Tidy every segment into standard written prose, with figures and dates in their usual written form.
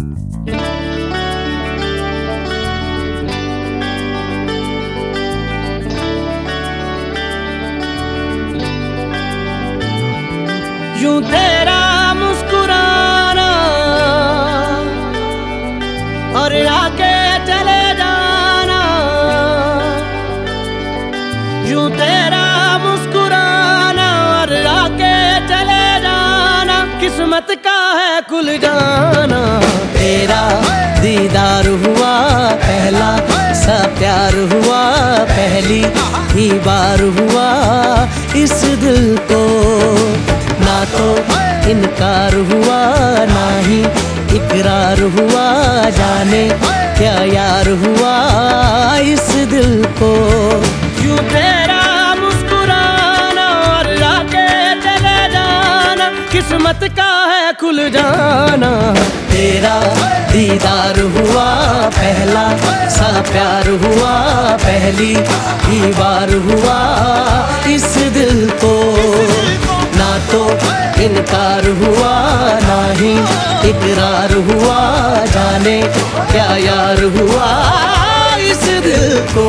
यूं तेरा मुस्कुराना और आके चले जाना, यूं तेरा मुस्कुराना और आके चले जाना, किस्मत का है खुल जाना। तेरा दीदार हुआ पहला सा प्यार हुआ, पहली ही बार हुआ इस दिल को, ना तो इनकार हुआ ना ही इकरार हुआ, जाने क्या यार हुआ इस दिल को। यूं तेरा मुस्कुराना और आके चले जाना, किस्मत का है खुल जाना। तेरा दीदार हुआ पहला सा प्यार हुआ, पहली ही बार हुआ इस दिल को, ना तो इनकार हुआ ना ही इकरार हुआ, जाने क्या यार हुआ इस दिल को।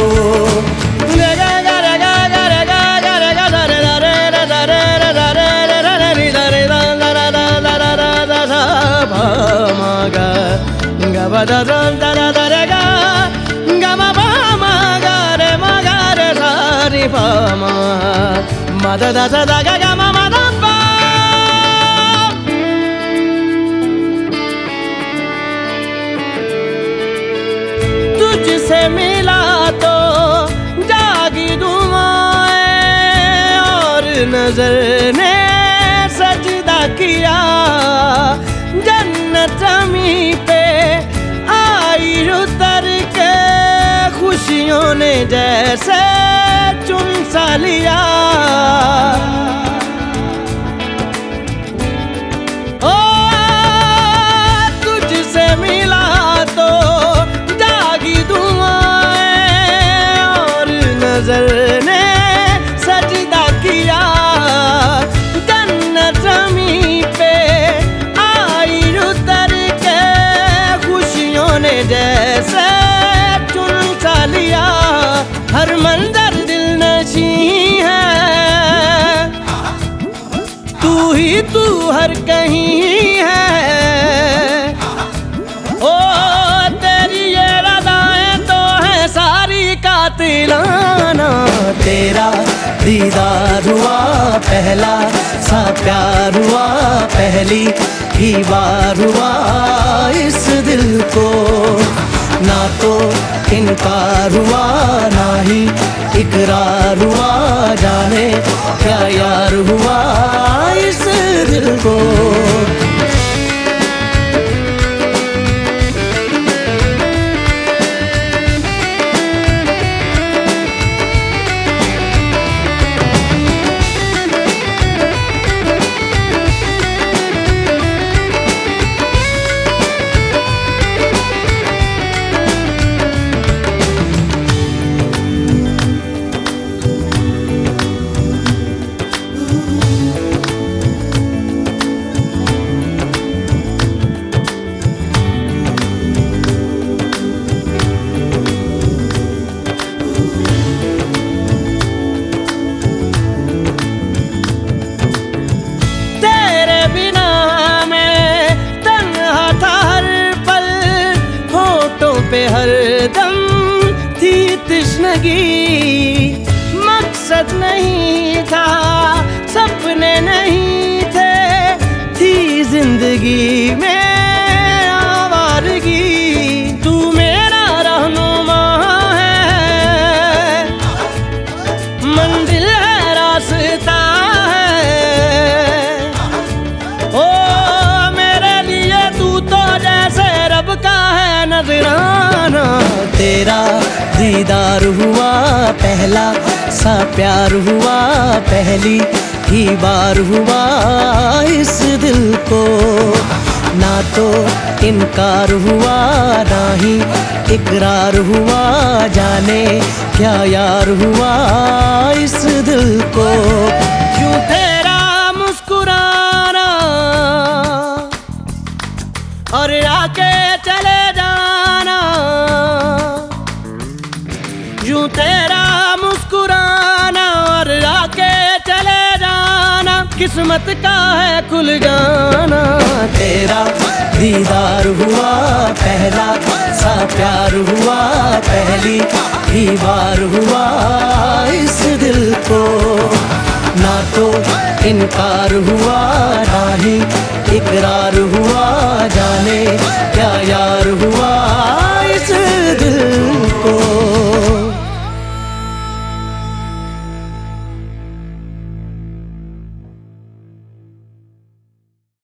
तुझसे मिला तो जागी दुआएं और नजर ने सजदा किया, जन्नत ज़मीं पे आई उतर के खुशियों ने जैसे चुन सा लिया। ओ तुझसे मिला तो जागी दुआएं और नजर ने सजदा किया, जन्नत ज़मीं पे आई उतर के खुशियों ने जैसे चुन सा लिया। हर मंजर दिल नशी है, तू हर कहीं है। ओ तेरी ये रज़ाएं तो है सारी कातिलाना। तेरा दीदार हुआ पहला सा प्यार हुआ, पहली ही बार हुआ इस दिल को, ना तो इनकार हुआ ना ही इकरार हुआ, जाने क्या यार हुआ इस दिल को। पे हरदम थी तश्नगी, मकसद नहीं था सपने नहीं थे, थी जिंदगी में आवारगी। तू मेरा रहनुमा है, मंजिल है रास्ता है। ओ मेरे लिए तू तो जैसे रब का है नजराना। तेरा दीदार हुआ पहला सा प्यार हुआ, पहली ही बार हुआ इस दिल को, ना तो इनकार हुआ ना ही इकरार हुआ, जाने क्या यार हुआ इस दिल को। यूं तेरा मुस्कुराना और आके किस्मत का है खुल जाना। तेरा दीदार हुआ पहला सा प्यार हुआ, पहली ही बार हुआ इस दिल को। ना तो इनकार हुआ ना ही इकरार हुआ, जाने क्या यार